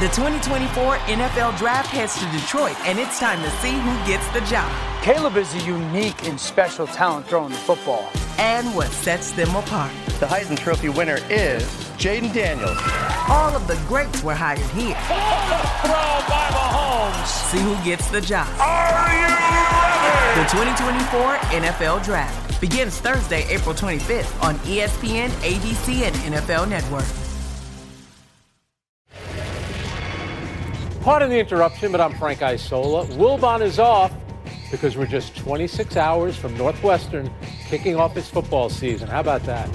The 2024 NFL Draft heads to Detroit, and it's time to see who gets the job. Caleb is a unique and special talent throwing the football. And what sets them apart. The Heisman Trophy winner is Jaden Daniels. All of the greats were hired here. Throw by Mahomes. See who gets the job. Are you ready? The 2024 NFL Draft begins Thursday, April 25th on ESPN, ABC, and NFL Network. Pardon the interruption, but I'm Frank Isola. Wilbon is off because we're just 26 hours from Northwestern kicking off its football season. How about that?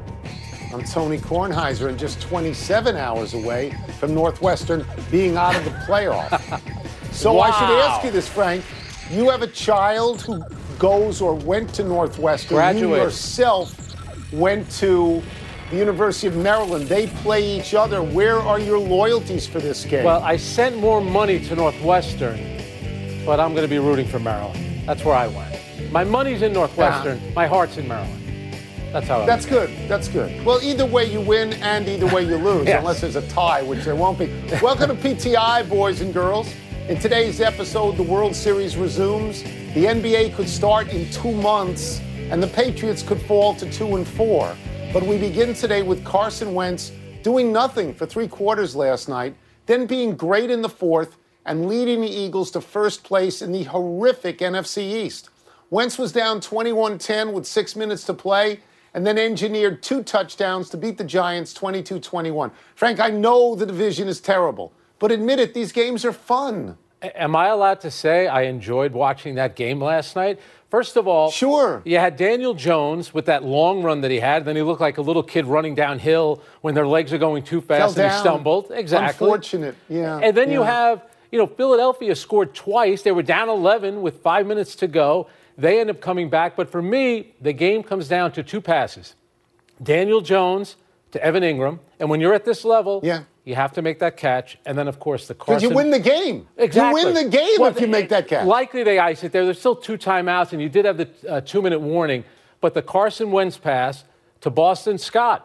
I'm Tony Kornheiser, and just 27 hours away from Northwestern being out of the playoff. So Wow. I should ask you this, Frank. You have a child who goes or went to Northwestern. Graduated. You yourself went to the University of Maryland. They play each other. Where are your loyalties for this game? Well, I sent more money to Northwestern, but I'm going to be rooting for Maryland. That's where I went. My money's in Northwestern. My heart's in Maryland. That's how. That's good. That's good. Well, either way you win and either way you lose, Yes. unless there's a tie, which there won't be. Welcome to PTI, boys and girls. In today's episode, the World Series resumes. The NBA could start in 2 months, and the Patriots could fall to 2-4. But we begin today with Carson Wentz doing nothing for 3 quarters last night, then being great in the fourth and leading the Eagles to first place in the horrific NFC East. Wentz was down 21-10 with 6 minutes to play and then engineered 2 touchdowns to beat the Giants 22-21. Frank, I know the division is terrible, but admit it, these games are fun. Am I allowed to say I enjoyed watching that game last night? First of all, Sure. You had Daniel Jones with that long run that he had. Then he looked like a little kid running downhill when their legs are going too fast Fell and he down. stumbled. Exactly. Unfortunate, yeah. And then you yeah. have, Philadelphia scored twice. They were down 11 with 5 minutes to go. They end up coming back. But for me, the game comes down to 2 passes. Daniel Jones to Evan Ingram. And when you're at this level, you have to make that catch. And then, of course, the Carson. Because you win the game. Exactly. You win the game if you make that catch. Likely they ice it there. There's still 2 timeouts, and you did have the 2-minute warning. But the Carson Wentz pass to Boston Scott,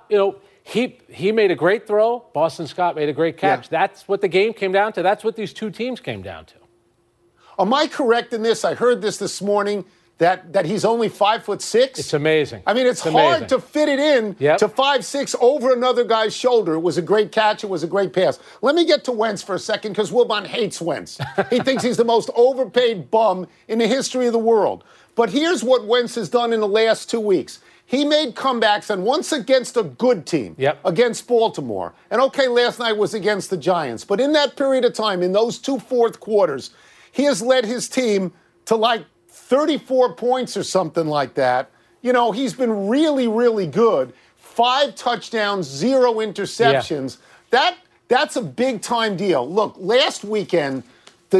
he made a great throw. Boston Scott made a great catch. Yeah. That's what the game came down to. That's what these 2 teams came down to. Am I correct in this? I heard this morning that he's only 5'6". It's amazing. I mean, it's hard amazing. to fit it in to 5'6" over another guy's shoulder. It was a great catch. It was a great pass. Let me get to Wentz for a second because Wilbon hates Wentz. He thinks he's the most overpaid bum in the history of the world. But here's what Wentz has done in the last 2 weeks. He made comebacks, and once against a good team, against Baltimore. And okay, last night was against the Giants. But in that period of time, in those 2 fourth quarters, he has led his team to like 34 points or something like that. He's been really, really good. 5 touchdowns, 0 interceptions. That's a big-time deal. Look, last weekend, the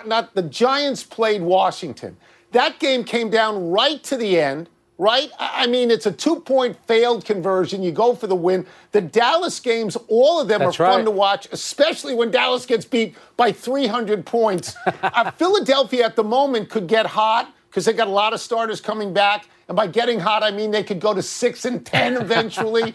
Giants played Washington. That game came down right to the end, right? I mean, it's a 2-point failed conversion. You go for the win. The Dallas games, all of them are fun to watch, especially when Dallas gets beat by 300 points. Philadelphia at the moment could get hot because they got a lot of starters coming back. And by getting hot, I mean they could go to 6-10 eventually.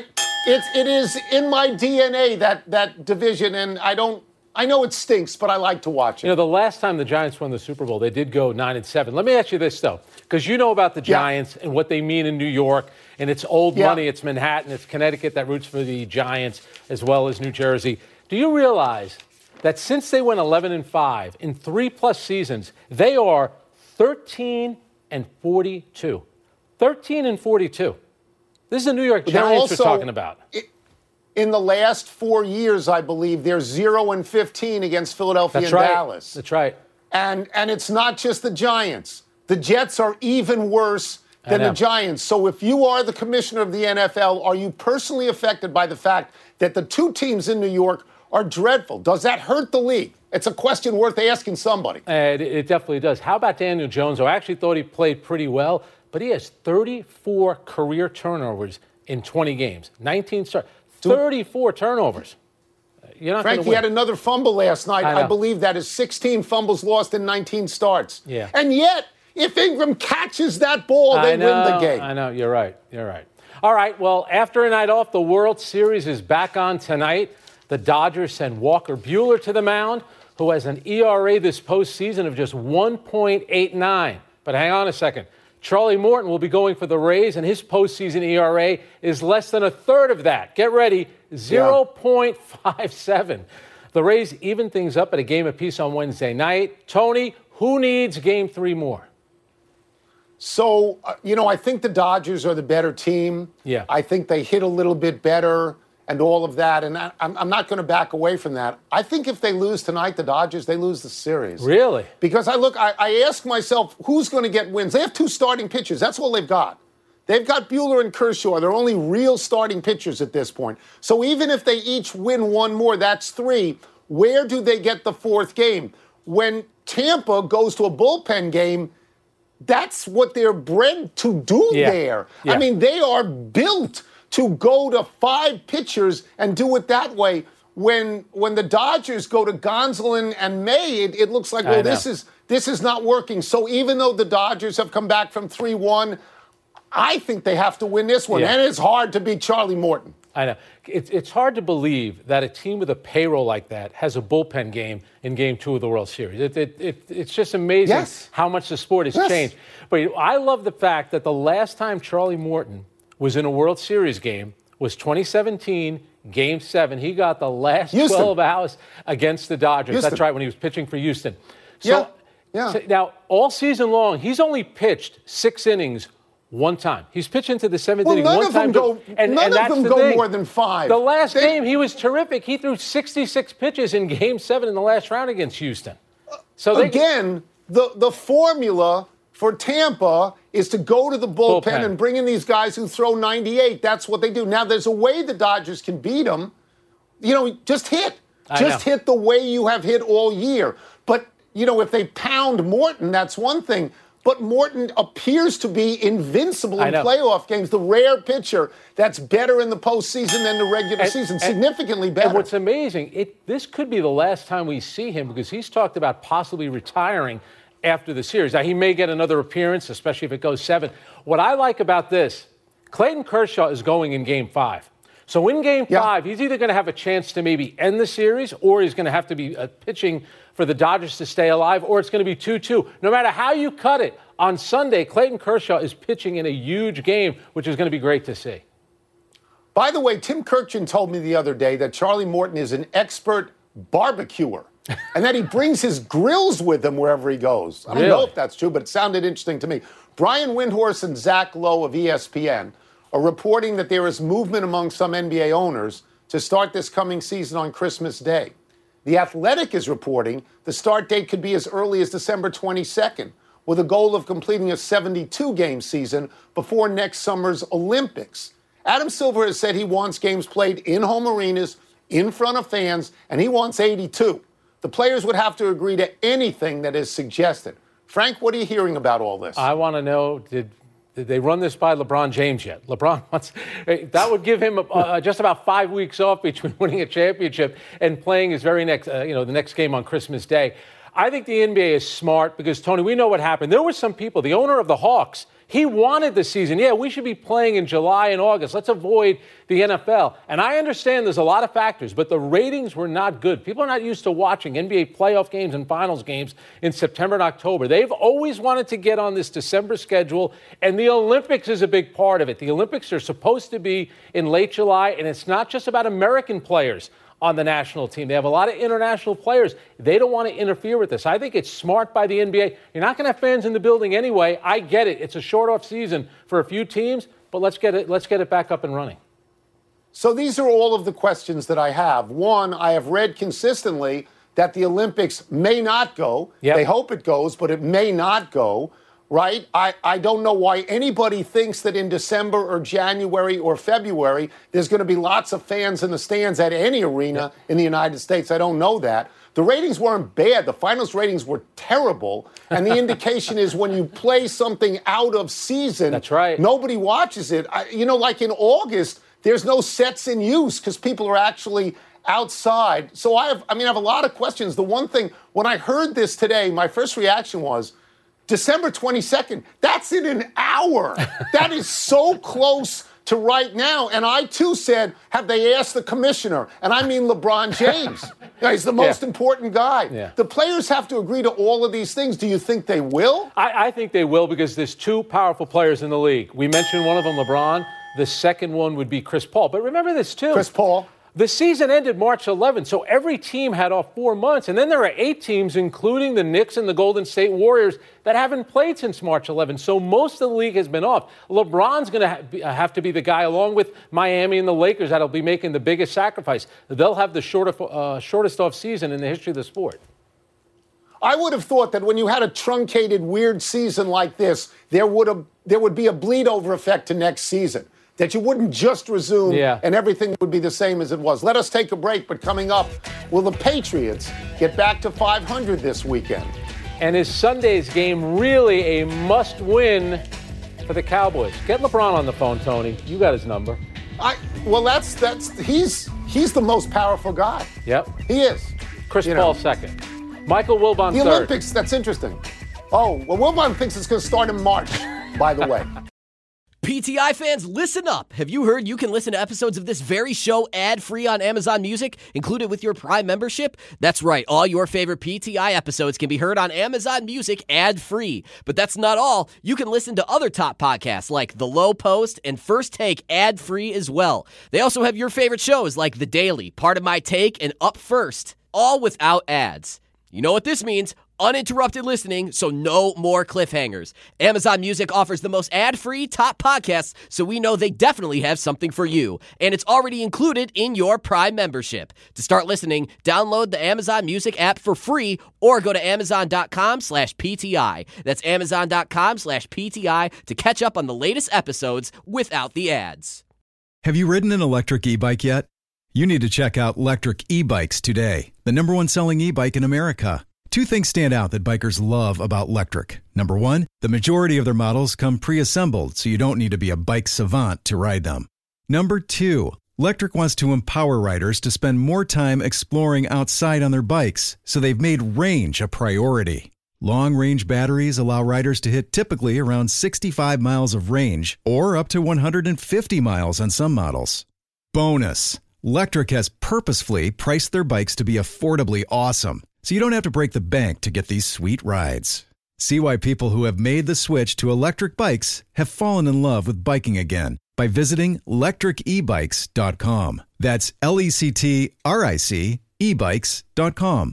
It is in my DNA, that division, and I know it stinks, but I like to watch it. The last time the Giants won the Super Bowl, they did go 9-7. Let me ask you this, though, because you know about the Giants and what they mean in New York, and it's old money, it's Manhattan, it's Connecticut that roots for the Giants, as well as New Jersey. Do you realize that since they went 11-5 in 3+ seasons, they are 13-42? 13-42. This is the New York Giants we're talking about. In the last 4 years, I believe, they're 0-15 against Philadelphia and Dallas. That's right. And it's not just the Giants. The Jets are even worse than the Giants. So if you are the commissioner of the NFL, are you personally affected by the fact that the 2 teams in New York are dreadful? Does that hurt the league? It's a question worth asking somebody. It definitely does. How about Daniel Jones? I actually thought he played pretty well, but he has 34 career turnovers in 20 games. 19 starts. 34 turnovers. You're not Frank, he had another fumble last night. I believe that is 16 fumbles lost in 19 starts. Yeah. And yet, if Ingram catches that ball, they win the game. I know. You're right. All right. Well, after a night off, the World Series is back on tonight. the Dodgers send Walker Buehler to the mound, who has an ERA this postseason of just 1.89. But hang on a second. Charlie Morton will be going for the Rays, and his postseason ERA is less than a third of that. Get ready, 0.57. The Rays even things up at a game apiece on Wednesday night. Tony, who needs Game 3 more? So, I think the Dodgers are the better team. Yeah. I think they hit a little bit better and all of that, and I'm not going to back away from that. I think if they lose tonight, the Dodgers, they lose the series. Really? Because I ask myself, who's going to get wins? They have two starting pitchers. That's all they've got. They've got Buehler and Kershaw. They're only real starting pitchers at this point. So even if they each win one more, that's three. Where do they get the fourth game? When Tampa goes to a bullpen game, that's what they're bred to do there. Yeah. I mean, they are built to go to five pitchers and do it that way. When the Dodgers go to Gonsolin and May, it looks like, well, this is not working. So even though the Dodgers have come back from 3-1, I think they have to win this one. Yeah. And it's hard to beat Charlie Morton. I know. It's hard to believe that a team with a payroll like that has a bullpen game in Game 2 of the World Series. It's just amazing how much the sport has changed. But I love the fact that the last time Charlie Morton was in a World Series game was 2017, Game 7. He got the last 12 hours against the Dodgers. That's right, when he was pitching for Houston. So now, all season long, he's only pitched 6 innings one time. He's pitching to the 7th inning one time. None of them go more than 5. The last game, he was terrific. He threw 66 pitches in Game 7 in the last round against Houston. So the formula for Tampa is to go to the bullpen and bring in these guys who throw 98. That's what they do. Now, there's a way the Dodgers can beat them. Just hit. Just hit the way you have hit all year. But, if they pound Morton, that's one thing. But Morton appears to be invincible in playoff games. The rare pitcher that's better in the postseason than the regular season, significantly better. And what's amazing, this could be the last time we see him because he's talked about possibly retiring after the series. Now, he may get another appearance, especially if it goes 7. What I like about this, Clayton Kershaw is going in Game 5. So in Game 5, he's either going to have a chance to maybe end the series or he's going to have to be pitching for the Dodgers to stay alive, or it's going to be 2-2. No matter how you cut it, on Sunday, Clayton Kershaw is pitching in a huge game, which is going to be great to see. By the way, Tim Kurkjian told me the other day that Charlie Morton is an expert barbecuer and that he brings his grills with him wherever he goes. I don't know if that's true, but it sounded interesting to me. Brian Windhorst and Zach Lowe of ESPN are reporting that there is movement among some NBA owners to start this coming season on Christmas Day. The Athletic is reporting the start date could be as early as December 22nd, with a goal of completing a 72-game season before next summer's Olympics. Adam Silver has said he wants games played in home arenas, in front of fans, and he wants 82. The players would have to agree to anything that is suggested. Frank, what are you hearing about all this? I want to know, did they run this by LeBron James yet? LeBron wants that would give him just about 5 weeks off between winning a championship and playing his very next, the next game on Christmas Day. I think the NBA is smart because, Tony, we know what happened. There were some people, the owner of the Hawks, he wanted the season. Yeah, we should be playing in July and August. Let's avoid the NFL. And I understand there's a lot of factors, but the ratings were not good. People are not used to watching NBA playoff games and finals games in September and October. They've always wanted to get on this December schedule, and the Olympics is a big part of it. The Olympics are supposed to be in late July, and it's not just about American players on the national team. They have a lot of international players. They don't want to interfere with this. I think it's smart by the NBA. You're not going to have fans in the building anyway. I get it. It's a short off season for a few teams, but let's get it back up and running. So these are all of the questions that I have. One, I have read consistently that the Olympics may not go. Yep. They hope it goes, but it may not go. Right? I don't know why anybody thinks that in December or January or February there's going to be lots of fans in the stands at any arena in the United States. I don't know that. The ratings weren't bad. The finals ratings were terrible. And the indication is when you play something out of season, that's right, nobody watches it. Like in August, there's no sets in use because people are actually outside. So I have a lot of questions. The one thing, when I heard this today, my first reaction was, December 22nd, that's in an hour. That is so close to right now. And I, too, said, have they asked the commissioner? And I mean LeBron James. He's the most important guy. Yeah. The players have to agree to all of these things. Do you think they will? I think they will because there's two powerful players in the league. We mentioned one of them, LeBron. The second one would be Chris Paul. But remember this, too. Chris Paul. The season ended March 11th, so every team had off 4 months. And then there are 8 teams, including the Knicks and the Golden State Warriors, that haven't played since March 11th. So most of the league has been off. LeBron's going to have to be the guy, along with Miami and the Lakers, that'll be making the biggest sacrifice. They'll have the shortest off season in the history of the sport. I would have thought that when you had a truncated, weird season like this, there would be a bleed-over effect to next season. That you wouldn't just resume and everything would be the same as it was. Let us take a break, but coming up, will the Patriots get back to 500 this weekend? And is Sunday's game really a must-win for the Cowboys? Get LeBron on the phone, Tony. You got his number. He's the most powerful guy. Yep. He is. Chris Paul second. Michael Wilbon third. The Olympics, that's interesting. Oh, well, Wilbon thinks it's going to start in March, by the way. PTI fans, listen up. Have you heard you can listen to episodes of this very show ad-free on Amazon Music, included with your Prime membership? That's right. All your favorite PTI episodes can be heard on Amazon Music ad-free. But that's not all. You can listen to other top podcasts like The Low Post and First Take ad-free as well. They also have your favorite shows like The Daily, Part of My Take, and Up First, all without ads. You know what this means? Uninterrupted listening, so no more cliffhangers. Amazon Music offers the most ad-free top podcasts, so we know they definitely have something for you. And it's already included in your Prime membership. To start listening, download the Amazon Music app for free or go to amazon.com/PTI. That's amazon.com/PTI to catch up on the latest episodes without the ads. Have you ridden an electric e-bike yet? You need to check out Lectric E-Bikes today, the #1 selling e-bike in America. 2 things stand out that bikers love about Lectric. Number 1, the majority of their models come pre-assembled, so you don't need to be a bike savant to ride them. Number 2, Lectric wants to empower riders to spend more time exploring outside on their bikes, so they've made range a priority. Long-range batteries allow riders to hit typically around 65 miles of range, or up to 150 miles on some models. Bonus, Lectric has purposefully priced their bikes to be affordably awesome, so you don't have to break the bank to get these sweet rides. See why people who have made the switch to electric bikes have fallen in love with biking again by visiting lectricebikes.com. That's LECTRIC ebikes.com.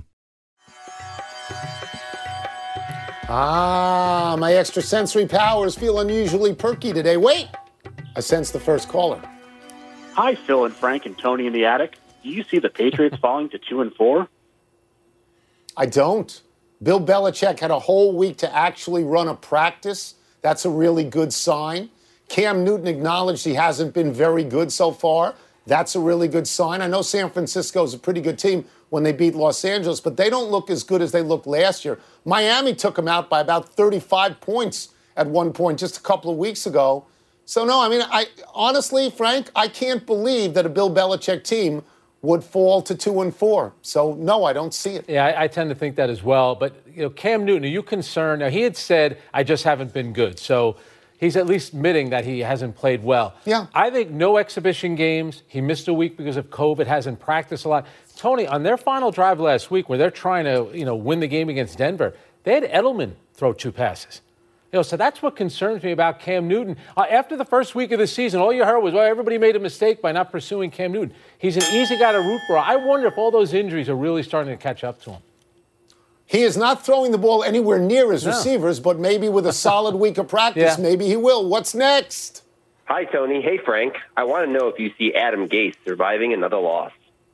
My extrasensory powers feel unusually perky today. Wait! I sense the first caller. Hi, Phil and Frank and Tony in the attic. Do you see the Patriots falling to 2-4? I don't. Bill Belichick had a whole week to actually run a practice. That's a really good sign. Cam Newton acknowledged he hasn't been very good so far. That's a really good sign. I know San Francisco's a pretty good team when they beat Los Angeles, but they don't look as good as they looked last year. Miami took them out by about 35 points at one point just a couple of weeks ago. So, no, I mean, honestly, Frank, I can't believe that a Bill Belichick team would fall to 2-4. So, no, I don't see it. Yeah, I tend to think that as well. But, Cam Newton, are you concerned? Now, he had said, I just haven't been good. So he's at least admitting that he hasn't played well. Yeah. I think no exhibition games. He missed a week because of COVID, hasn't practiced a lot. Tony, on their final drive last week where they're trying to, win the game against Denver, they had Edelman throw 2 passes. So that's what concerns me about Cam Newton. After the first week of the season, all you heard was, well, everybody made a mistake by not pursuing Cam Newton. He's an easy guy to root for. I wonder if all those injuries are really starting to catch up to him. He is not throwing the ball anywhere near his receivers, but maybe with a solid week of practice, maybe he will. What's next? Hi, Tony. Hey, Frank. I want to know if you see Adam Gase surviving another loss.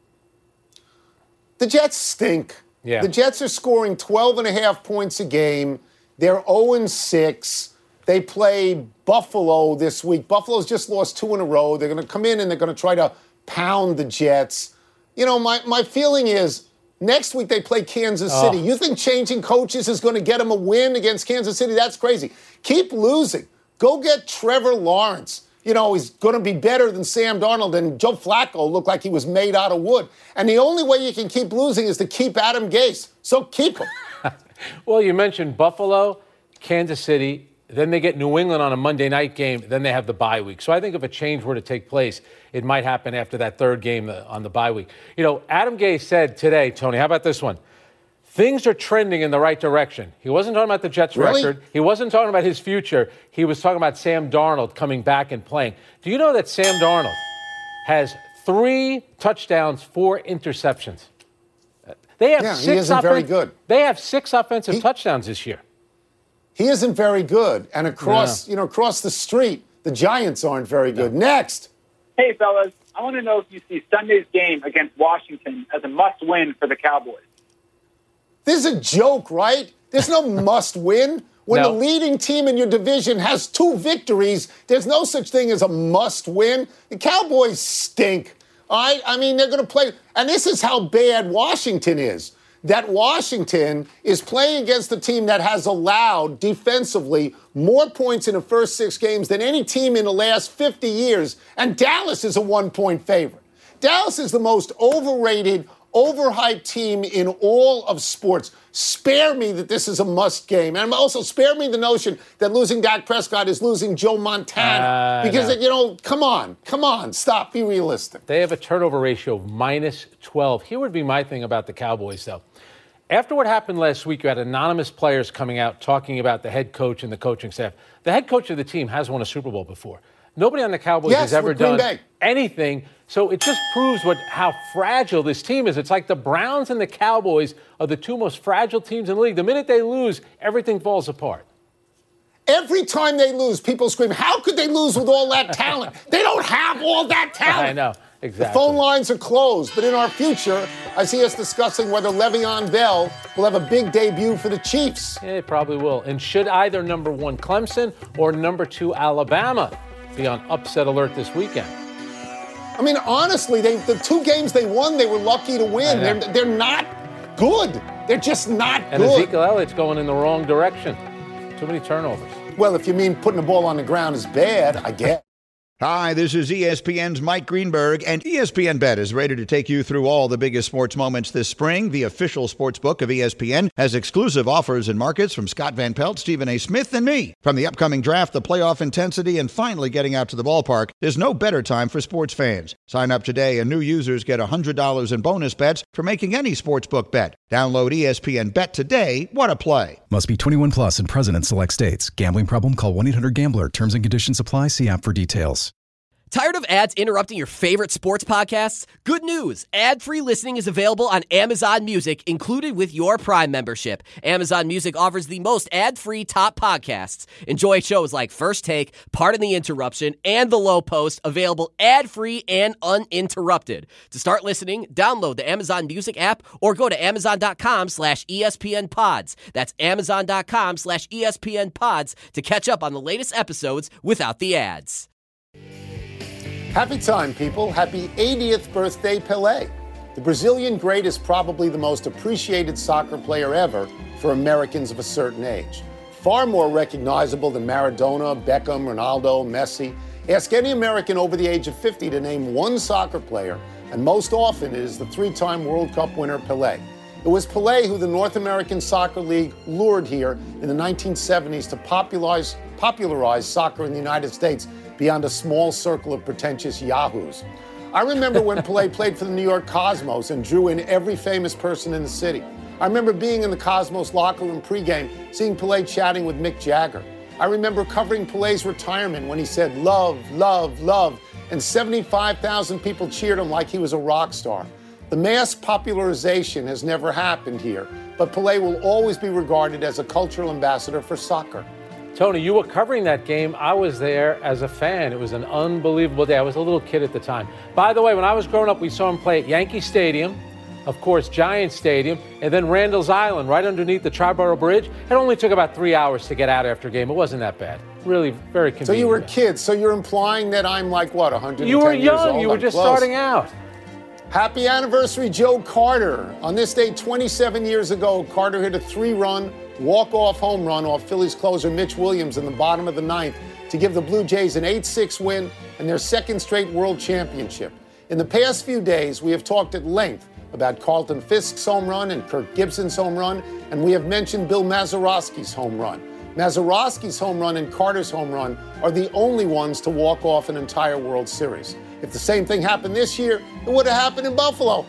The Jets stink. Yeah. The Jets are scoring 12.5 points a game. They're 0-6. They play Buffalo this week. Buffalo's just lost 2 in a row. They're going to come in and they're going to try to pound the Jets. My feeling is next week they play Kansas City. You think changing coaches is going to get them a win against Kansas City? That's crazy. Keep losing. Go get Trevor Lawrence. He's going to be better than Sam Darnold, and Joe Flacco looked like he was made out of wood. And the only way you can keep losing is to keep Adam Gase. So keep him. Well, you mentioned Buffalo, Kansas City. Then they get New England on a Monday night game. Then they have the bye week. So I think if a change were to take place, it might happen after that third game on the bye week. You know, Adam Gase said today, Tony, how about this one? Things are trending in the right direction. He wasn't talking about the Jets' record. He wasn't talking about his future. He was talking about Sam Darnold coming back and playing. Do you know that Sam Darnold has 3 touchdowns, 4 interceptions? They have he isn't very good. They have 6 offensive touchdowns this year. He isn't very good. And across the street, the Giants aren't very good. Next. Hey, fellas. I want to know if you see Sunday's game against Washington as a must-win for the Cowboys. This is a joke, right? There's no must-win. When the leading team in your division has 2 victories, there's no such thing as a must-win. The Cowboys stink. All right? I mean, they're going to play. And this is how bad Washington is. That Washington is playing against a team that has allowed defensively more points in the first 6 games than any team in the last 50 years. And Dallas is a 1-point favorite. Dallas is the most overrated, overhyped team in all of sports. Spare me that this is a must game. And also spare me the notion that losing Dak Prescott is losing Joe Montana. Because, come on, stop, be realistic. They have a turnover ratio of -12. Here would be my thing about the Cowboys, though. After what happened last week, you had anonymous players coming out talking about the head coach and the coaching staff. The head coach of the team has won a Super Bowl before. Nobody on the Cowboys has ever done anything. So it just proves how fragile this team is. It's like the Browns and the Cowboys are the 2 most fragile teams in the league. The minute they lose, everything falls apart. Every time they lose, people scream, how could they lose with all that talent? They don't have all that talent. I know, exactly. The phone lines are closed, but in our future, I see us discussing whether Le'Veon Bell will have a big debut for the Chiefs. Yeah, it probably will. And should either number 1 Clemson or number 2 Alabama be on upset alert this weekend? I mean, honestly, the 2 games they won, they were lucky to win. They're not good. They're just not good. And Ezekiel Elliott's going in the wrong direction. Too many turnovers. Well, if you mean putting the ball on the ground is bad, I guess. Hi, this is ESPN's Mike Greenberg, and ESPN Bet is ready to take you through all the biggest sports moments this spring. The official sports book of ESPN has exclusive offers and markets from Scott Van Pelt, Stephen A. Smith, and me. From the upcoming draft, the playoff intensity, and finally getting out to the ballpark, there's no better time for sports fans. Sign up today, and new users get $100 in bonus bets for making any sportsbook bet. Download ESPN Bet today. What a play. Must be 21 plus and present in select states. Gambling problem? Call 1-800-GAMBLER. Terms and conditions apply. See app for details. Tired of ads interrupting your favorite sports podcasts? Good news! Ad-free listening is available on Amazon Music, included with your Prime membership. Amazon Music offers the most ad-free top podcasts. Enjoy shows like First Take, Pardon the Interruption, and The Low Post, available ad-free and uninterrupted. To start listening, download the Amazon Music app or go to amazon.com/ESPNpods. That's amazon.com/ESPNpods to catch up on the latest episodes without the ads. Happy time, people. Happy 80th birthday, Pelé. The Brazilian great is probably the most appreciated soccer player ever for Americans of a certain age. Far more recognizable than Maradona, Beckham, Ronaldo, Messi. Ask any American over the age of 50 to name one soccer player, and most often it is the 3-time World Cup winner, Pelé. It was Pelé who the North American Soccer League lured here in the 1970s to popularize soccer in the United States beyond a small circle of pretentious yahoos. I remember when Pelé played for the New York Cosmos and drew in every famous person in the city. I remember being in the Cosmos locker room pregame, seeing Pelé chatting with Mick Jagger. I remember covering Pelé's retirement when he said, "Love, love, love," and 75,000 people cheered him like he was a rock star. The mass popularization has never happened here, but Pelé will always be regarded as a cultural ambassador for soccer. Tony, you were covering that game. I was there as a fan. It was an unbelievable day. I was a little kid at the time. By the way, when I was growing up, we saw him play at Yankee Stadium, of course, Giants Stadium, and then Randall's Island, right underneath the Triborough Bridge. It only took about 3 hours to get out after a game. It wasn't that bad. Really very convenient. So you were kids. So you're implying that I'm like, what, 110 years old? You were young. You were just starting out. Happy anniversary, Joe Carter. On this day 27 years ago, Carter hit a 3-run walk-off home run off Phillies closer Mitch Williams in the bottom of the 9th to give the Blue Jays an 8-6 win and their second straight world championship. In the past few days, we have talked at length about Carlton Fisk's home run and Kirk Gibson's home run, and we have mentioned Bill Mazeroski's home run. Mazeroski's home run and Carter's home run are the only ones to walk off an entire World Series. If the same thing happened this year, it would have happened in Buffalo.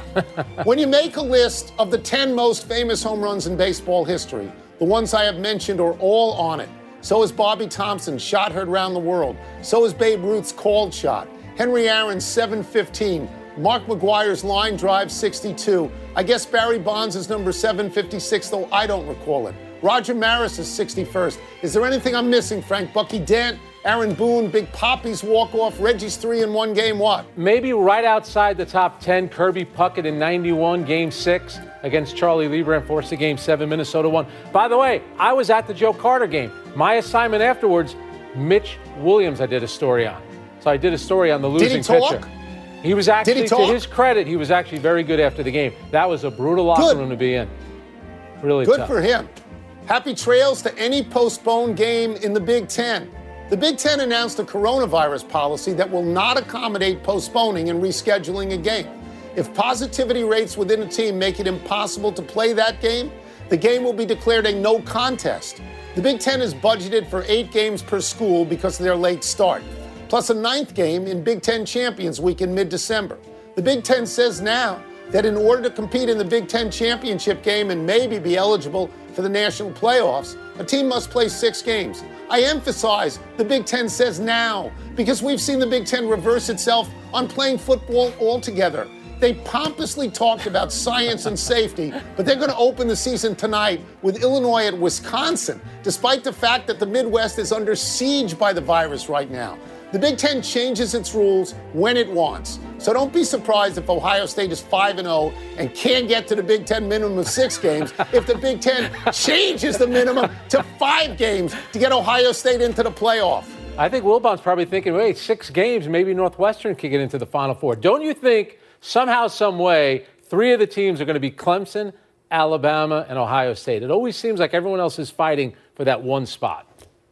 When you make a list of the 10 most famous home runs in baseball history, the ones I have mentioned are all on it. So is Bobby Thompson's shot heard around the world. So is Babe Ruth's called shot. Henry Aaron's 715. Mark McGwire's line drive 62. I guess Barry Bonds is number 756, though I don't recall it. Roger Maris is 61st. Is there anything I'm missing, Frank? Bucky Dent, Aaron Boone, Big Poppy's walk-off, Reggie's 3-in-1 game, what? Maybe right outside the top 10, Kirby Puckett in 91, Game 6 against Charlie Lieber, forced a Game 7, Minnesota won. By the way, I was at the Joe Carter game. My assignment afterwards, Mitch Williams I did a story on. So I did a story on the losing pitcher. He was actually, to his credit, he was actually very good after the game. That was a brutal locker room to be in. Really good tough. For him. Happy trails to any postponed game in the Big Ten. The Big Ten announced a coronavirus policy that will not accommodate postponing and rescheduling a game. If positivity rates within a team make it impossible to play that game, the game will be declared a no contest. The Big Ten is budgeted for 8 games per school because of their late start, plus a 9th game in Big Ten Champions Week in mid-December. The Big Ten says now that in order to compete in the Big Ten championship game and maybe be eligible for the national playoffs, a team must play 6 games. I emphasize the Big Ten says now because we've seen the Big Ten reverse itself on playing football altogether. They pompously talked about science and safety, but they're going to open the season tonight with Illinois at Wisconsin, despite the fact that the Midwest is under siege by the virus right now. The Big Ten changes its rules when it wants. So don't be surprised if Ohio State is 5-0 and can't get to the Big Ten minimum of 6 games if the Big Ten changes the minimum to 5 games to get Ohio State into the playoff. I think Wilbon's probably thinking, wait, 6 games, maybe Northwestern could get into the Final Four. Don't you think somehow, some way, 3 of the teams are going to be Clemson, Alabama, and Ohio State? It always seems like everyone else is fighting for that one spot.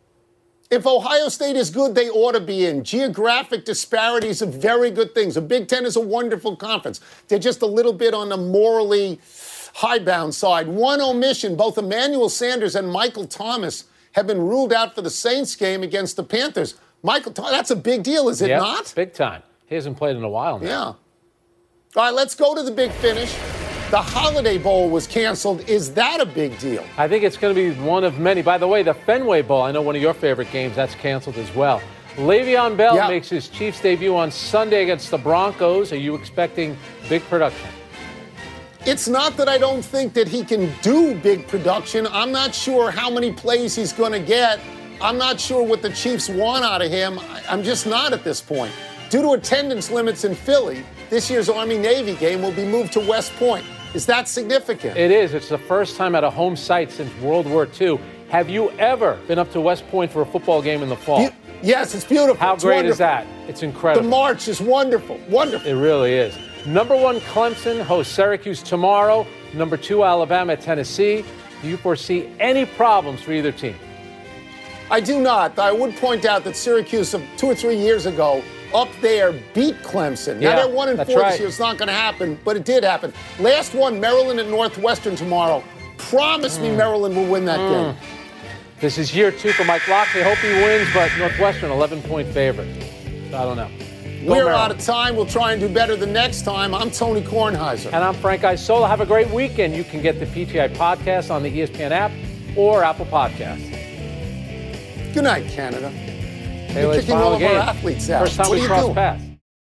If Ohio State is good, they ought to be in. Geographic disparities are very good things. The Big Ten is a wonderful conference. They're just a little bit on the morally hidebound side. One omission, both Emmanuel Sanders and Michael Thomas have been ruled out for the Saints game against the Panthers. Michael Thomas, that's a big deal, is it not? Big time. He hasn't played in a while now. Yeah. All right, let's go to the big finish. The Holiday Bowl was canceled. Is that a big deal? I think it's going to be one of many. By the way, the Fenway Bowl, I know one of your favorite games, that's canceled as well. Le'Veon Bell makes his Chiefs debut on Sunday against the Broncos. Are you expecting big production? It's not that I don't think that he can do big production. I'm not sure how many plays he's going to get. I'm not sure what the Chiefs want out of him. I'm just not at this point. Due to attendance limits in Philly, this year's Army-Navy game will be moved to West Point. Is that significant? It is. It's the first time at a home site since World War II. Have you ever been up to West Point for a football game in the fall? Yes, it's beautiful. How great is that? It's incredible. The march is wonderful. Wonderful. It really is. Number 1, Clemson hosts Syracuse tomorrow. Number 2, Alabama at Tennessee. Do you foresee any problems for either team? I do not. I would point out that Syracuse 2 or 3 years ago up there beat Clemson. Now they're 1-4 this year. It's not going to happen, but it did happen. Last one, Maryland at Northwestern tomorrow. Promise me Maryland will win that game. This is year 2 for Mike Locksley. Hope he wins, but Northwestern 11-point favorite. I don't know. We're out of time. We'll try and do better the next time. I'm Tony Kornheiser. And I'm Frank Isola. Have a great weekend. You can get the PTI podcast on the ESPN app or Apple Podcasts. Good night, Canada. You're kicking all of our athletes out. First time we crossed paths.